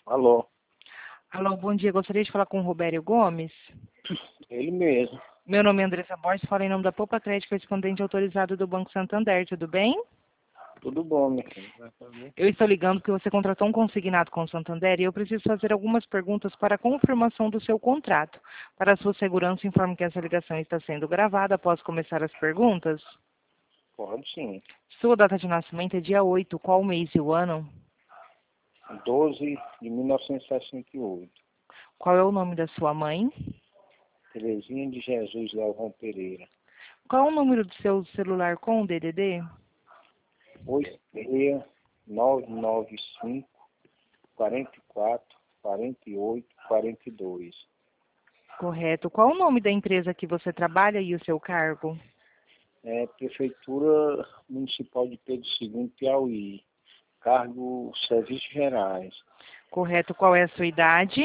Alô, Alô, bom dia. Gostaria de falar com o Robério Gomes. ele mesmo. Meu nome é Andressa Borges, falo em nome da Poupa Crédito, correspondente autorizado do Banco Santander, tudo bem? Tudo bom, minha filha? Eu estou ligando porque você contratou um consignado com o Santander e eu preciso fazer algumas perguntas para a confirmação do seu contrato. Para a sua segurança, informo que essa ligação está sendo gravada. Posso começar as perguntas? Pode sim. Sua data de nascimento é dia 8. Qual o mês e o ano? 12 de 1968. Qual é o nome da sua mãe? Terezinha de Jesus Galvão Pereira. Qual é o número do seu celular com o DDD? 86995 44 48 42. Correto. Qual o nome da empresa que você trabalha e o seu cargo? Prefeitura Municipal de Pedro II, Piauí. Cargo Serviços Gerais. Correto. Qual é a sua idade?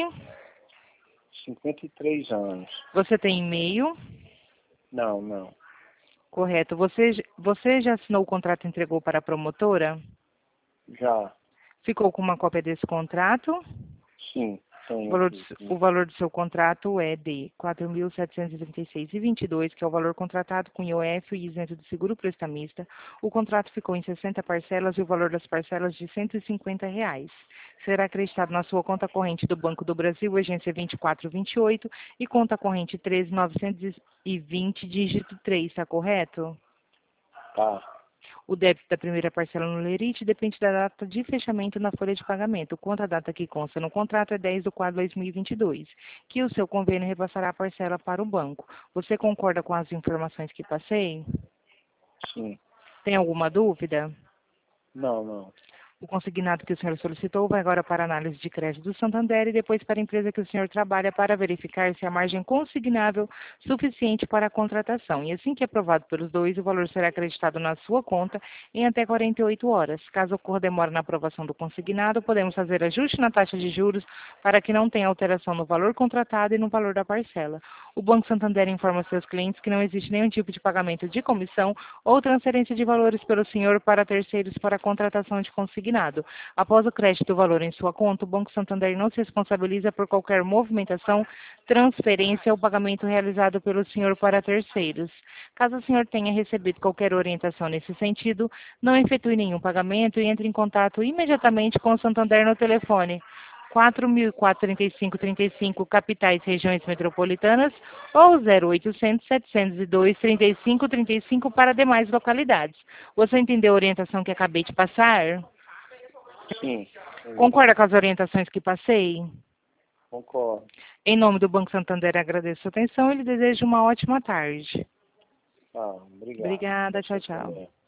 53 anos. Você tem e-mail? Não. Correto. Você já assinou o contrato e entregou para a promotora? Já. Ficou com uma cópia desse contrato? Sim, O tenho valor aqui. o valor do seu contrato é de R$ 4.736,22, que é o valor contratado com IOF e isento de seguro prestamista. O contrato ficou em 60 parcelas e o valor das parcelas de R$ 150. Será acreditado na sua conta corrente do Banco do Brasil, agência 2428 e conta corrente 13.920, dígito 3, está correto? Tá. O débito da primeira parcela no Lerite depende da data de fechamento na folha de pagamento. Quanto à data que consta no contrato é 10/4/2022, que o seu convênio repassará a parcela para o banco. Você concorda com as informações que passei? Sim. Tem alguma dúvida? Não. O consignado que o senhor solicitou vai agora para a análise de crédito do Santander e depois para a empresa que o senhor trabalha para verificar se a margem consignável suficiente para a contratação. E assim que aprovado pelos dois, o valor será acreditado na sua conta em até 48 horas. Caso ocorra demora na aprovação do consignado, podemos fazer ajuste na taxa de juros para que não tenha alteração no valor contratado e no valor da parcela. O Banco Santander informa seus clientes que não existe nenhum tipo de pagamento de comissão ou transferência de valores pelo senhor para terceiros para a contratação de consignado. Após o crédito do valor em sua conta, o Banco Santander não se responsabiliza por qualquer movimentação, transferência ou pagamento realizado pelo senhor para terceiros. Caso o senhor tenha recebido qualquer orientação nesse sentido, não efetue nenhum pagamento e entre em contato imediatamente com o Santander no telefone 4.004-3535, capitais, regiões metropolitanas, ou 0800-702-3535 para demais localidades. Você entendeu a orientação que acabei de passar? Sim. Concorda com as orientações que passei? Concordo. Em nome do Banco Santander, agradeço a atenção e lhe desejo uma ótima tarde. Tá, obrigado. Obrigada, tchau, Você tchau. também.